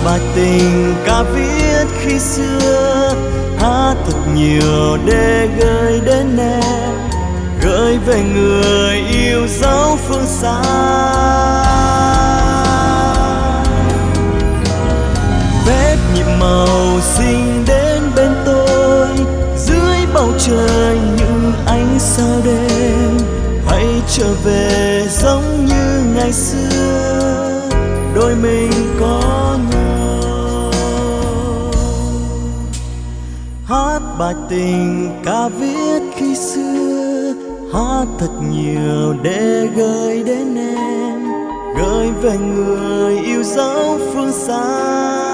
bài tình ca viết khi xưa, hát thật nhiều để gửi đến em, gửi về người yêu dấu phương xa. Phép nhịp màu xinh đến bên tôi, dưới bầu trời những ánh sao đêm, hãy trở về giống như ngày xưa đôi mình có nhau. Hát bài tình ca viết khi xưa, hát thật nhiều để gửi đến em, gửi về người yêu dấu phương xa.